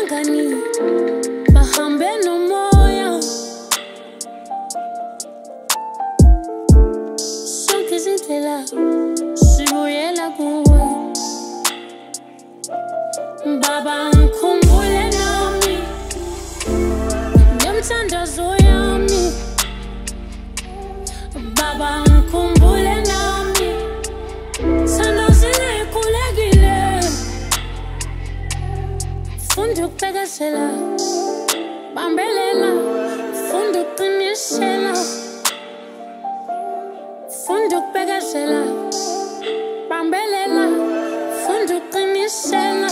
abangani bahambe nomoya, sonke izindlela sibuyela kuwe. Baba ngikhumbule nami ngemthandazo yami, Baba ngikhumbule nami thandazile ikhulekile. Funda ukubekezela, bambelela, funda ukuqinisela. Funda ukubekezela, bambelela, funda ukuqinisela.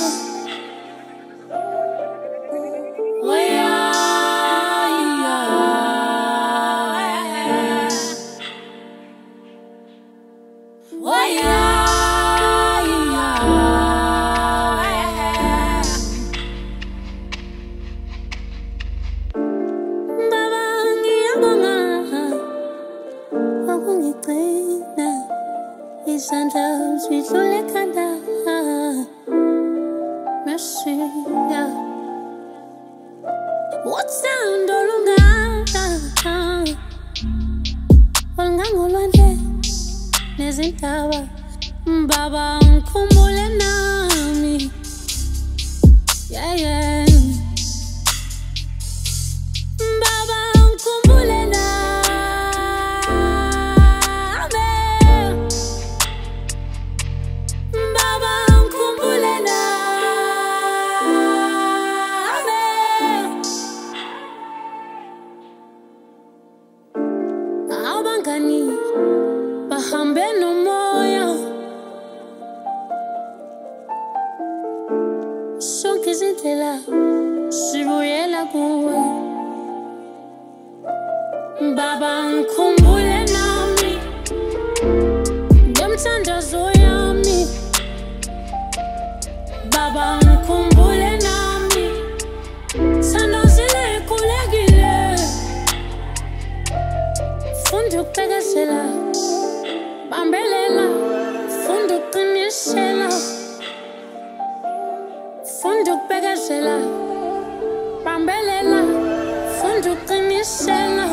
Izandla zidlule ekhanda, mercy, yeah. Uthando olungaka olungangolwandle nezintaba, Baba ngikhumbule nami, yeah, yeah. Baba ngikhumbule nami, Baba ngikhumbule nami. Abangani bahambe nomoya, sonke izindlela sibuyela kuwe. Baba ngikhumbule nami ngemthandazo yami, Baba ngikhumbule nami thandazile ikhulekile. Funda ukubekezela, bambelela, funda ukuqinisela. Funda ukubekezela, bambelela, funda ukuqinisela.